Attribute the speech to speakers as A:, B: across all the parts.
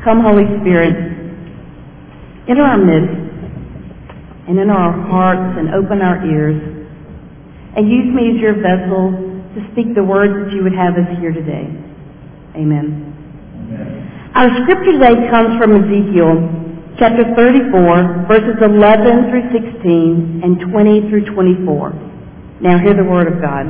A: Come, Holy Spirit, enter our midst and enter our hearts and open our ears and use me as your vessel to speak the words that you would have us hear today. Amen. Our scripture today comes from Ezekiel chapter 34, verses 11 through 16 and 20 through 24. Now hear the word of God.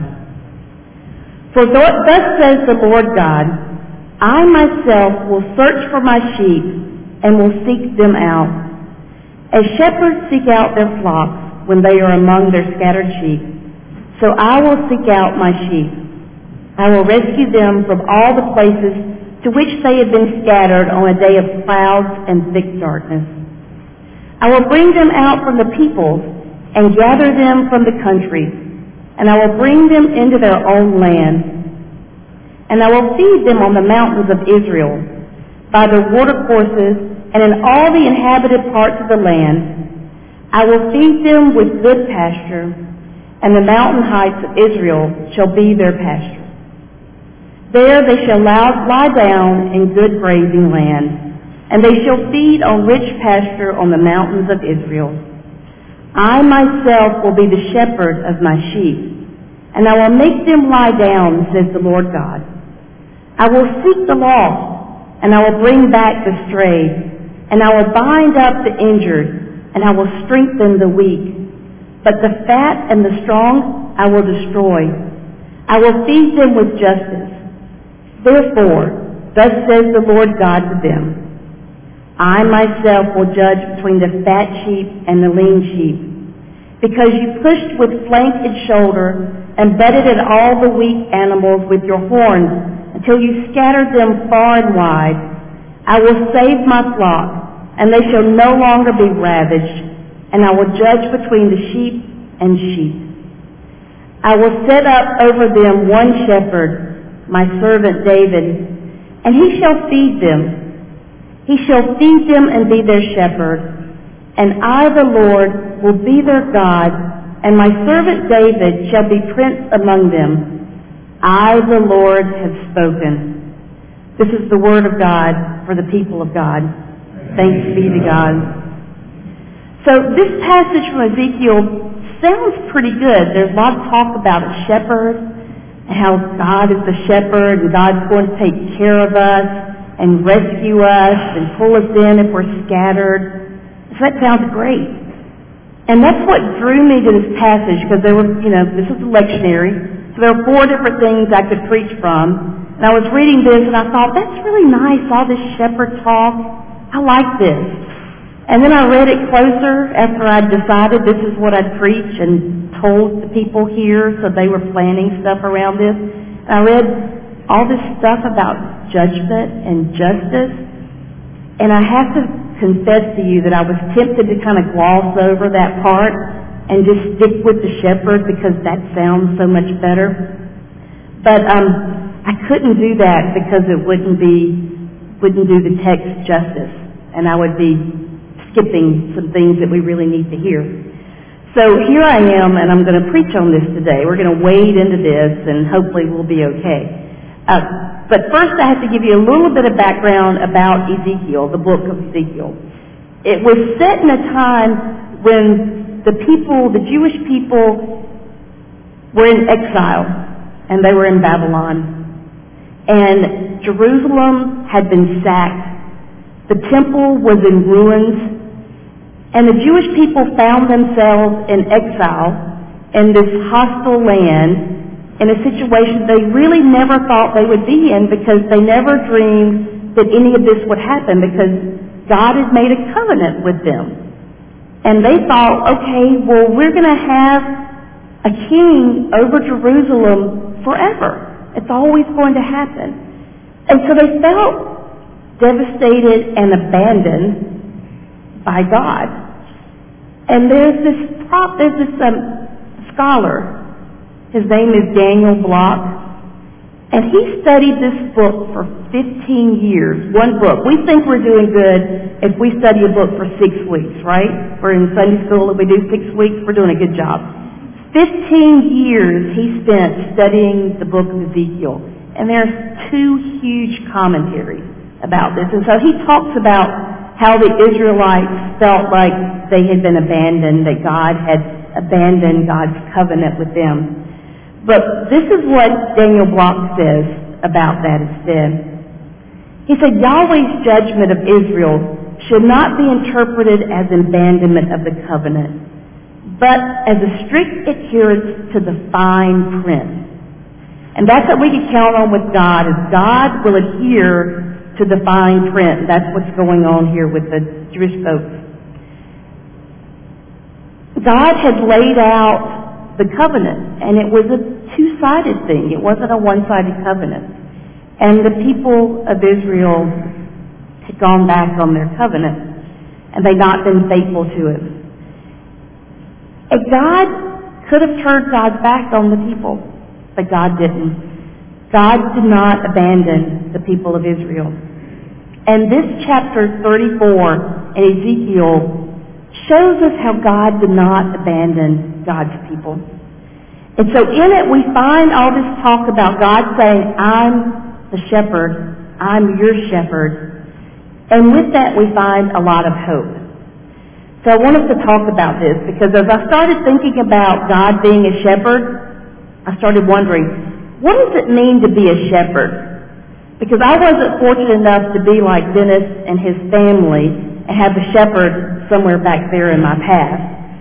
A: For thus says the Lord God, I myself will search for my sheep and will seek them out. As shepherds seek out their flocks when they are among their scattered sheep, so I will seek out my sheep. I will rescue them from all the places to which they have been scattered on a day of clouds and thick darkness. I will bring them out from the peoples and gather them from the countries, and I will bring them into their own land. And I will feed them on the mountains of Israel, by the watercourses, and in all the inhabited parts of the land. I will feed them with good pasture, and the mountain heights of Israel shall be their pasture. There they shall lie down in good grazing land, and they shall feed on rich pasture on the mountains of Israel. I myself will be the shepherd of my sheep, and I will make them lie down, says the Lord God. I will seek the lost, and I will bring back the strayed, and I will bind up the injured, and I will strengthen the weak. But the fat and the strong I will destroy. I will feed them with justice. Therefore, thus says the Lord God to them, I myself will judge between the fat sheep and the lean sheep. Because you pushed with flank and shoulder, and butted at all the weak animals with your horns, until you scattered them far and wide. I will save my flock, and they shall no longer be ravaged, and I will judge between the sheep and sheep. I will set up over them one shepherd, my servant David, and he shall feed them. He shall feed them and be their shepherd, and I, the Lord, will be their God, and my servant David shall be prince among them. I, the Lord, have spoken. This is the word of God for the people of God. Thanks be to God. So this passage from Ezekiel sounds pretty good. There's a lot of talk about a shepherd, and how God is the shepherd, and God's going to take care of us, and rescue us, and pull us in if we're scattered. So that sounds great. And that's what drew me to this passage, because there were, this is a lectionary. So there were 4 different things I could preach from. And I was reading this and I thought, that's really nice, all this shepherd talk. I like this. And then I read it closer after I'd decided this is what I'd preach and told the people here, so they were planning stuff around this. And I read all this stuff about judgment and justice. And I have to confess to you that I was tempted to kind of gloss over that part and just stick with the shepherd because that sounds so much better. But I couldn't do that because it wouldn't do the text justice, and I would be skipping some things that we really need to hear. So here I am, and I'm going to preach on this today. We're going to wade into this, and hopefully we'll be okay. But first I have to give you a little bit of background about Ezekiel, the book of Ezekiel. It was set in a time when the Jewish people were in exile, and they were in Babylon. And Jerusalem had been sacked. The temple was in ruins. And the Jewish people found themselves in exile in this hostile land in a situation they really never thought they would be in, because they never dreamed that any of this would happen, because God had made a covenant with them. And they thought, okay, well, we're going to have a king over Jerusalem forever. It's always going to happen. And so they felt devastated and abandoned by God. And there's this scholar. His name is Daniel Block. And he studied this book for 15 years, one book. We think we're doing good if we study a book for 6 weeks, right? We're in Sunday school, if we do 6 weeks, we're doing a good job. 15 years he spent studying the book of Ezekiel. And there's 2 huge commentaries. about this. And so he talks about how the Israelites felt like they had been abandoned, that God had abandoned God's covenant with them. But this is what Daniel Block says about that instead. He said, Yahweh's judgment of Israel should not be interpreted as abandonment of the covenant, but as a strict adherence to the fine print. And that's what we can count on with God, is God will adhere to the fine print. That's what's going on here with the Jewish folks. God had laid out the covenant, and it was a two-sided thing. It wasn't a one-sided covenant. And the people of Israel had gone back on their covenant, and they'd not been faithful to it. And God could have turned God's back on the people, but God didn't. God did not abandon the people of Israel. And this chapter 34 in Ezekiel shows us how God did not abandon God's people. And so in it we find all this talk about God saying, I'm the shepherd, I'm your shepherd. And with that we find a lot of hope. So I want us to talk about this, because as I started thinking about God being a shepherd, I started wondering, what does it mean to be a shepherd? Because I wasn't fortunate enough to be like Dennis and his family and have a shepherd somewhere back there in my past.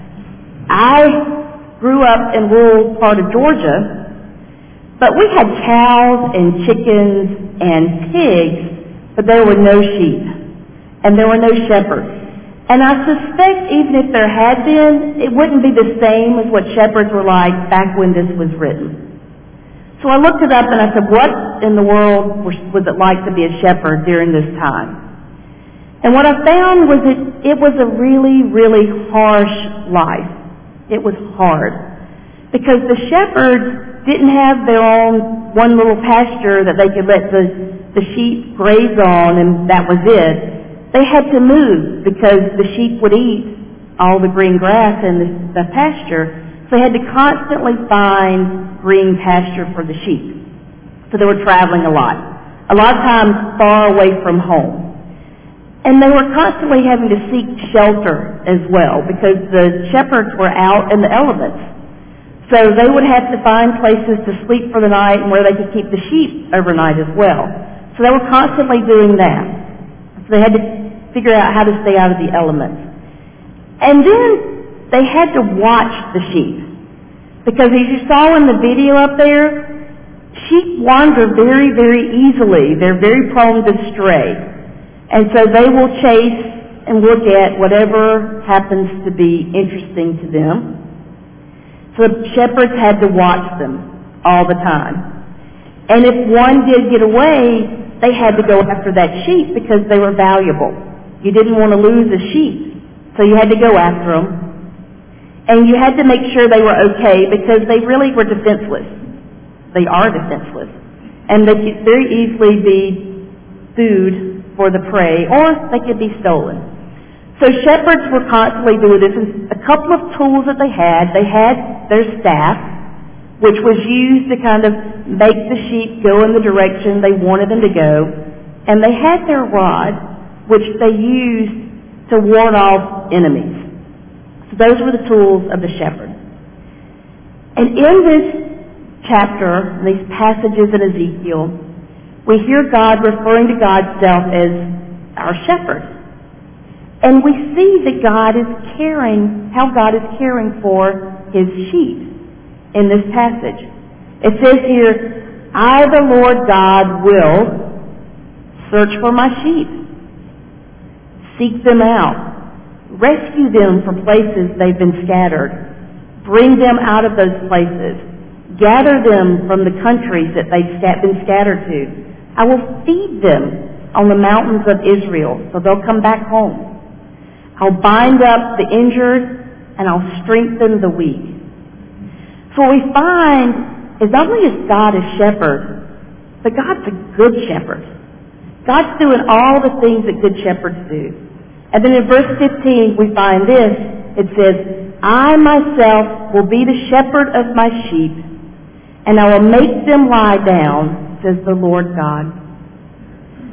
A: I grew up in rural part of Georgia, but we had cows and chickens and pigs, but there were no sheep, and there were no shepherds. And I suspect even if there had been, it wouldn't be the same as what shepherds were like back when this was written. So I looked it up and I said, what in the world was it like to be a shepherd during this time? And what I found was it was a really, really harsh life. It was hard. Because the shepherds didn't have their own one little pasture that they could let the sheep graze on and that was it. They had to move because the sheep would eat all the green grass in the pasture. So they had to constantly find green pasture for the sheep. So they were traveling a lot of times far away from home. And they were constantly having to seek shelter as well, because the shepherds were out in the elements. So they would have to find places to sleep for the night and where they could keep the sheep overnight as well. So they were constantly doing that. So they had to figure out how to stay out of the elements. And then they had to watch the sheep. Because as you saw in the video up there, sheep wander very, very easily. They're very prone to stray. And so they will chase and look at whatever happens to be interesting to them. So the shepherds had to watch them all the time. And if one did get away, they had to go after that sheep because they were valuable. You didn't want to lose a sheep, so you had to go after them. And you had to make sure they were okay because they really were defenseless. They are defenseless. And they could very easily be food for the prey, or they could be stolen. So shepherds were constantly doing this. And a couple of tools that they had their staff, which was used to kind of make the sheep go in the direction they wanted them to go. And they had their rod, which they used to ward off enemies. So those were the tools of the shepherd. And in this chapter, in these passages in Ezekiel, we hear God referring to God's self as our shepherd. And we see that how God is caring for his sheep in this passage. It says here, I, the Lord God, will search for my sheep, seek them out, rescue them from places they've been scattered, bring them out of those places, gather them from the countries that they've been scattered to. I will feed them on the mountains of Israel, so they'll come back home. I'll bind up the injured, and I'll strengthen the weak. So what we find is not only is God a shepherd, but God's a good shepherd. God's doing all the things that good shepherds do. And then in verse 15 we find this. It says, I myself will be the shepherd of my sheep, and I will make them lie down, says the Lord God.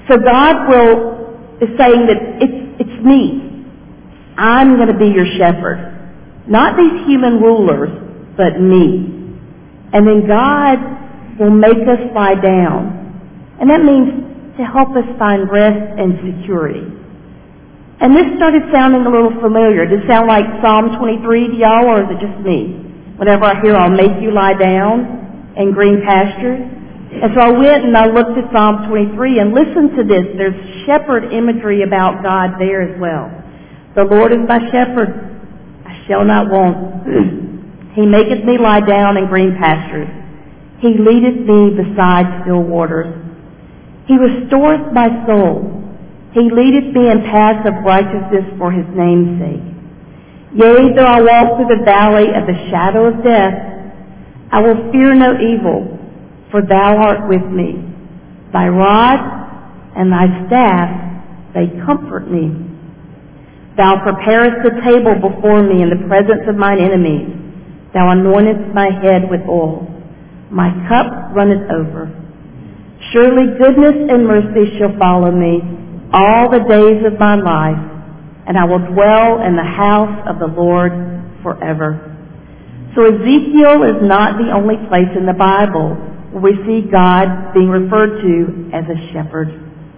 A: So God is saying that it's me. I'm going to be your shepherd. Not these human rulers, but me. And then God will make us lie down. And that means to help us find rest and security. And this started sounding a little familiar. Does it sound like Psalm 23 to y'all, or is it just me? Whenever I hear, I'll make you lie down in green pastures. And so I went and I looked at Psalm 23 and listened to this. There's shepherd imagery about God there as well. The Lord is my shepherd, I shall not want. He maketh me lie down in green pastures. He leadeth me beside still waters. He restoreth my soul. He leadeth me in paths of righteousness for his name's sake. Yea, though I walk through the valley of the shadow of death, I will fear no evil, for thou art with me. Thy rod and thy staff, they comfort me. Thou preparest a table before me in the presence of mine enemies. Thou anointest my head with oil. My cup runneth over. Surely goodness and mercy shall follow me all the days of my life, and I will dwell in the house of the Lord forever. So Ezekiel is not the only place in the Bible where we see God being referred to as a shepherd.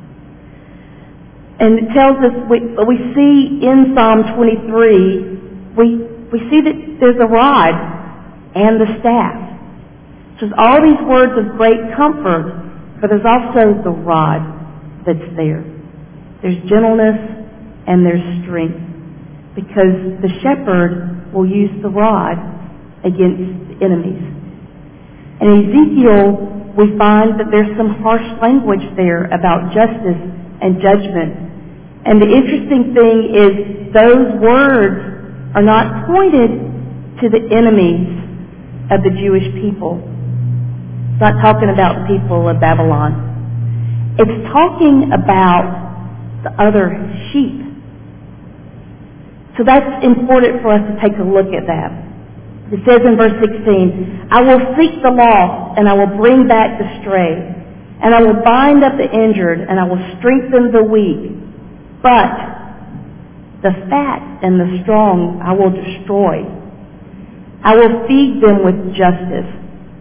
A: And it tells us, we see in Psalm 23, we see that there's a rod and the staff. So there's all these words of great comfort, but there's also the rod that's there. There's gentleness and there's strength, because the shepherd will use the rod against enemies. In Ezekiel, we find that there's some harsh language there about justice and judgment. And the interesting thing is those words are not pointed to the enemies of the Jewish people. It's not talking about the people of Babylon. It's talking about the other sheep. So that's important for us to take a look at that. It says in verse 16, I will seek the lost, and I will bring back the stray, and I will bind up the injured, and I will strengthen the weak. But the fat and the strong I will destroy. I will feed them with justice.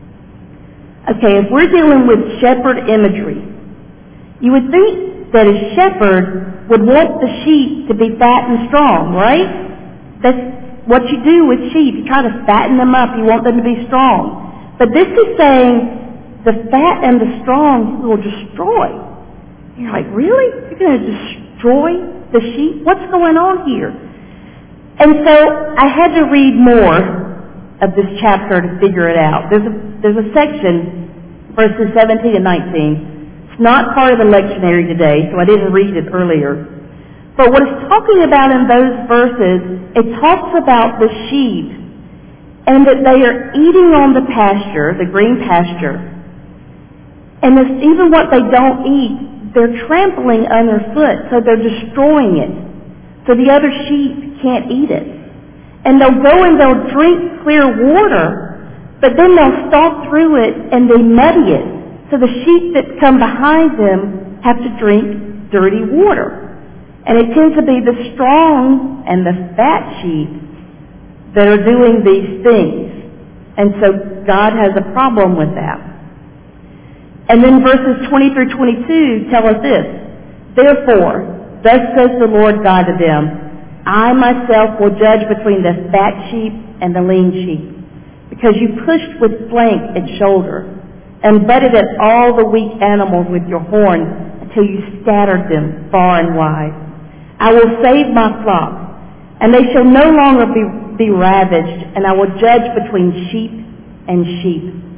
A: Okay, if we're dealing with shepherd imagery, you would think that a shepherd would want the sheep to be fat and strong, right? That's what you do with sheep. You try to fatten them up. You want them to be strong. But this is saying the fat and the strong will destroy. You're like, really? You're going to destroy the sheep? What's going on here? And so I had to read more of this chapter to figure it out. There's a section, verses 17 and 19. It's not part of the lectionary today, so I didn't read it earlier. But what it's talking about in those verses, it talks about the sheep and that they are eating on the pasture, the green pasture. And even what they don't eat, they're trampling underfoot, so they're destroying it. So the other sheep can't eat it. And they'll go and they'll drink clear water, but then they'll stalk through it and they muddy it. So the sheep that come behind them have to drink dirty water. And it tends to be the strong and the fat sheep that are doing these things. And so God has a problem with that. And then verses 20 through 22 tell us this. Therefore, thus says the Lord God to them, I myself will judge between the fat sheep and the lean sheep, because you pushed with flank and shoulder, and butted at all the weak animals with your horn until you scattered them far and wide. I will save my flock, and they shall no longer be ravaged, and I will judge between sheep and sheep.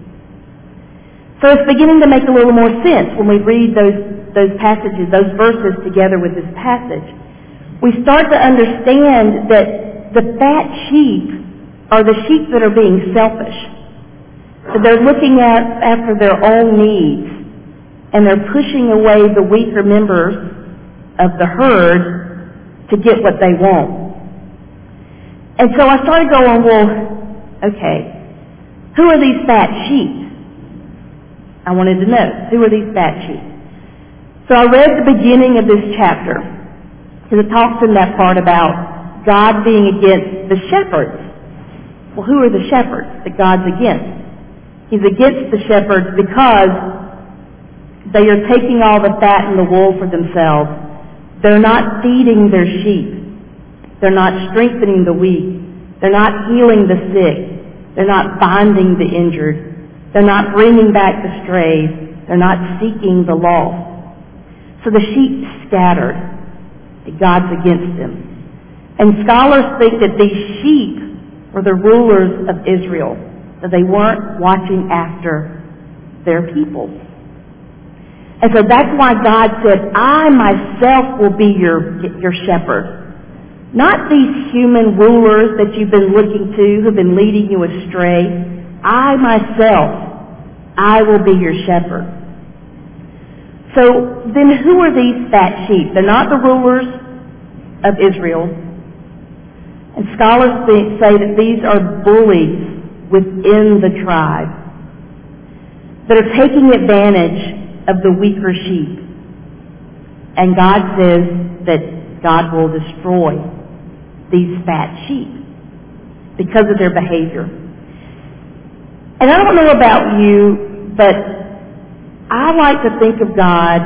A: So it's beginning to make a little more sense when we read those passages, those verses together with this passage. We start to understand that the fat sheep are the sheep that are being selfish. So they're looking after their own needs, and they're pushing away the weaker members of the herd to get what they want. And so I started going, well, okay, who are these fat sheep? I wanted to know, who are these fat sheep? So I read the beginning of this chapter, because it talks in that part about God being against the shepherds. Well, who are the shepherds that God's against? He's against the shepherds because they are taking all the fat and the wool for themselves. They're not feeding their sheep. They're not strengthening the weak. They're not healing the sick. They're not binding the injured. They're not bringing back the strays. They're not seeking the lost. So the sheep scattered. God's against them. And scholars think that these sheep were the rulers of Israel, that they weren't watching after their people. And so that's why God said, I myself will be your shepherd. Not these human rulers that you've been looking to, who've been leading you astray. I myself, I will be your shepherd. So then who are these fat sheep? They're not the rulers of Israel. And scholars say that these are bullies within the tribe that are taking advantage of the weaker sheep. And God says that God will destroy these fat sheep because of their behavior. And I don't know about you, but I like to think of God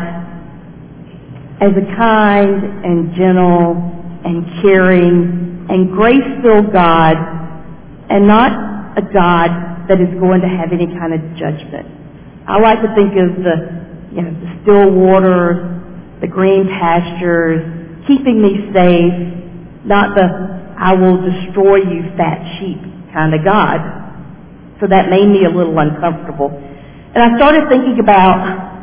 A: as a kind and gentle and caring and grace-filled God, and not a God that is going to have any kind of judgment. I like to think of the still waters, the green pastures, keeping me safe, not the I will destroy you fat sheep kind of God. So that made me a little uncomfortable. And I started thinking about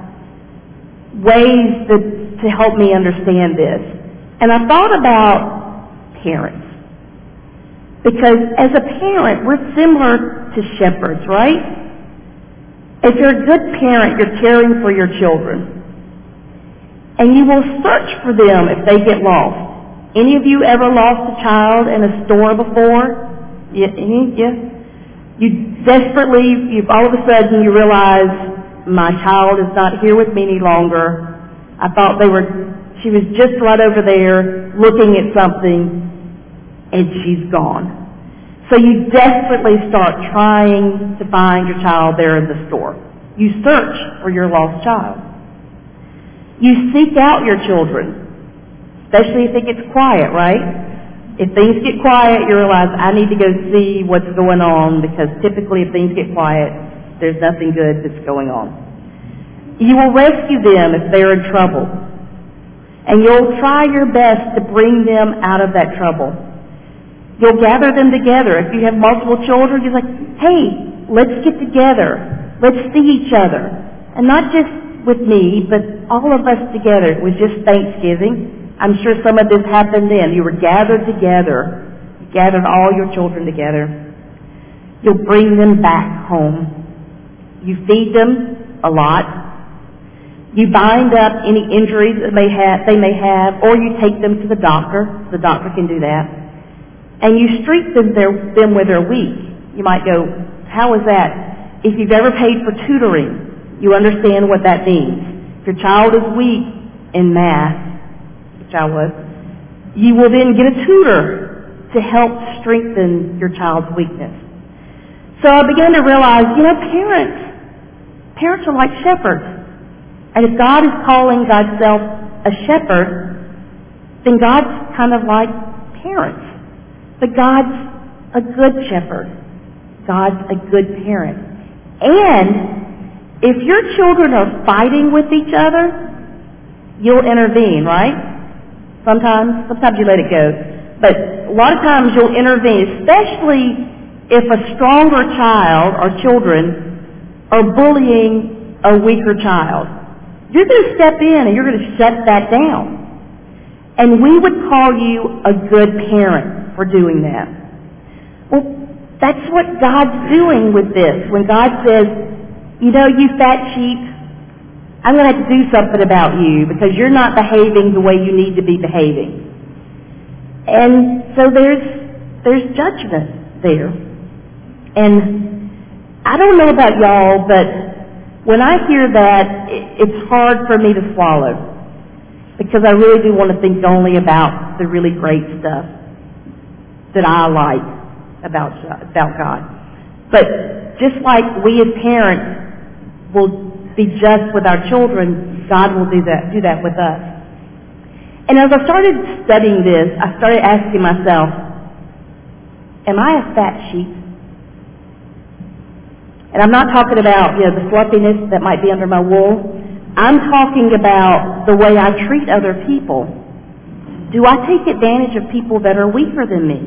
A: ways to help me understand this. And I thought about parents. Because as a parent, we're similar to shepherds, right? If you're a good parent, you're caring for your children. And you will search for them if they get lost. Any of you ever lost a child in a store before? Yeah. You desperately, all of a sudden you realize, my child is not here with me any longer. I thought she was just right over there looking at something, and she's gone. So you desperately start trying to find your child there in the store. You search for your lost child. You seek out your children, especially if it gets quiet, right? If things get quiet, you realize, I need to go see what's going on, because typically if things get quiet, there's nothing good that's going on. You will rescue them if they're in trouble. And you'll try your best to bring them out of that trouble. You'll gather them together. If you have multiple children, you're like, hey, let's get together. Let's see each other. And not just with me, but all of us together. It was just Thanksgiving. I'm sure some of this happened then. You were gathered together. You gathered all your children together. You'll bring them back home. You feed them a lot. You bind up any injuries that they may have, or you take them to the doctor. The doctor can do that. And you strengthen them where they're weak. You might go, how is that? If you've ever paid for tutoring, you understand what that means. If your child is weak in math, which I was, you will then get a tutor to help strengthen your child's weakness. So I began to realize, parents are like shepherds. And if God is calling God's self a shepherd, then God's kind of like parents. But God's a good shepherd. God's a good parent. And if your children are fighting with each other, you'll intervene, right? Sometimes you let it go. But a lot of times you'll intervene, especially if a stronger child or children are bullying a weaker child. You're going to step in and you're going to shut that down. And we would call you a good parent for doing that. Well, that's what God's doing with this. When God says, you fat sheep, I'm going to have to do something about you because you're not behaving the way you need to be behaving. And so there's judgment there. And I don't know about y'all, but when I hear that, it's hard for me to swallow. because I really do want to think only about the really great stuff that I like about God. But just like we as parents will be just with our children, God will do that with us. And as I started studying this, I started asking myself, am I a fat sheep? And I'm not talking about, the fluffiness that might be under my wool. I'm talking about the way I treat other people. Do I take advantage of people that are weaker than me?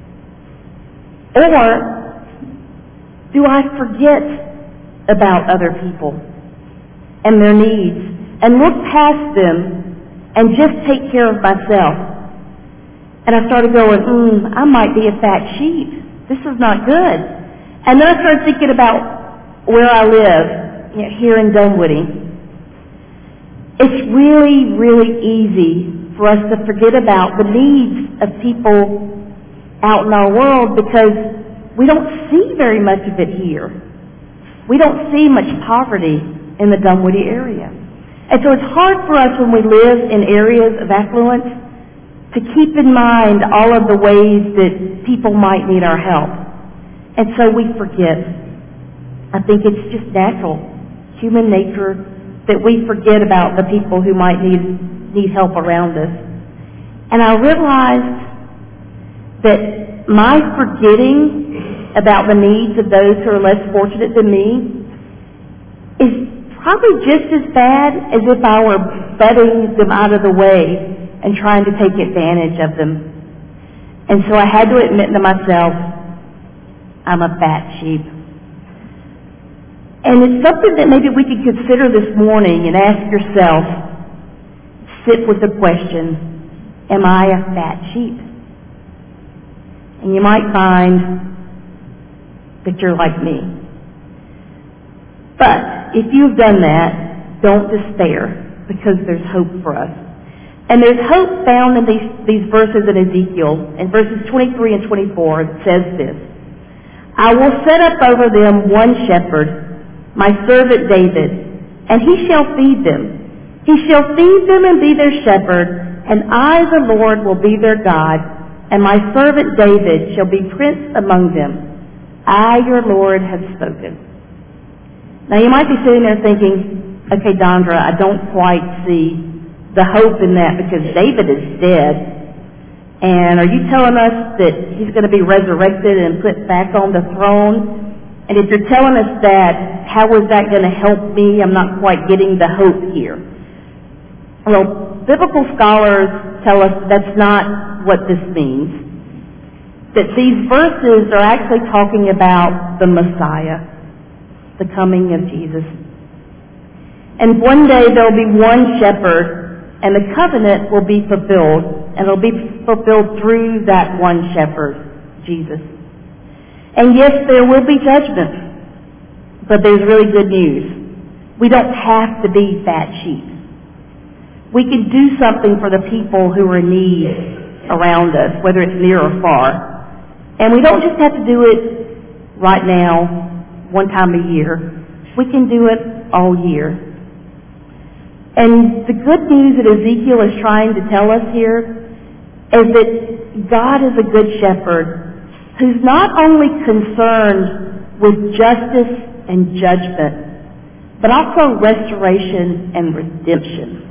A: Or do I forget about other people and their needs and look past them and just take care of myself? And I started going, I might be a fat sheep. This is not good. And then I started thinking about where I live, here in Dunwoody. It's really, really easy for us to forget about the needs of people out in our world because we don't see very much of it here. We don't see much poverty in the Dunwoody area. And so it's hard for us when we live in areas of affluence to keep in mind all of the ways that people might need our help. And so we forget. I think it's just natural, human nature, that we forget about the people who might need help around us. And I realized that my forgetting about the needs of those who are less fortunate than me is probably just as bad as if I were butting them out of the way and trying to take advantage of them. And so I had to admit to myself, I'm a fat sheep. And it's something that maybe we could consider this morning and ask yourself, sit with the question, am I a fat sheep? And you might find that you're like me. But if you've done that, don't despair, because there's hope for us. And there's hope found in these verses in Ezekiel. In verses 23 and 24, it says this, I will set up over them one shepherd, my servant David, and he shall feed them. He shall feed them and be their shepherd, and I, the Lord, will be their God, and my servant David shall be prince among them. I, your Lord, have spoken. Now you might be sitting there thinking, okay, Dondra, I don't quite see the hope in that because David is dead. And are you telling us that he's going to be resurrected and put back on the throne? And if you're telling us that, how is that going to help me? I'm not quite getting the hope here. Well, biblical scholars tell us that's not what this means. That these verses are actually talking about the Messiah, the coming of Jesus. And one day there will be one shepherd, and the covenant will be fulfilled, and it will be fulfilled through that one shepherd, Jesus. And yes, there will be judgment, but there's really good news. We don't have to be fat sheep. We can do something for the people who are in need around us, whether it's near or far. And we don't just have to do it right now, one time a year. We can do it all year. And the good news that Ezekiel is trying to tell us here is that God is a good shepherd who's not only concerned with justice and judgment, but also restoration and redemption.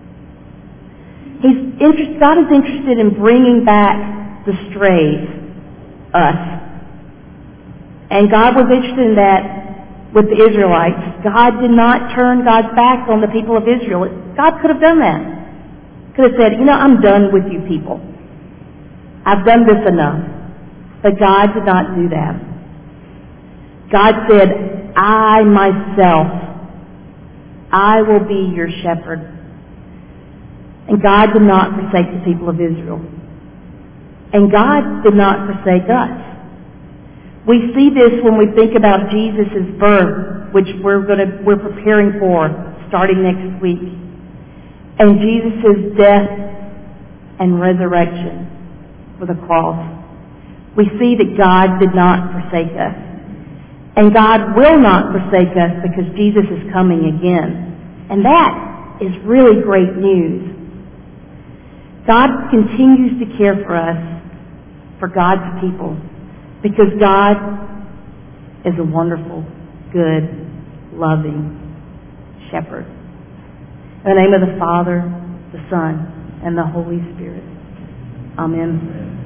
A: God is interested in bringing back the strays, us. And God was interested in that with the Israelites. God did not turn God's back on the people of Israel. God could have done that. Could have said, I'm done with you people. I've done this enough. But God did not do that. God said, I myself, I will be your shepherd. And God did not forsake the people of Israel. And God did not forsake us. We see this when we think about Jesus' birth, which we're preparing for starting next week, and Jesus' death and resurrection for the cross. We see that God did not forsake us. And God will not forsake us because Jesus is coming again. And that is really great news. God continues to care for us, for God's people, because God is a wonderful, good, loving shepherd. In the name of the Father, the Son, and the Holy Spirit. Amen.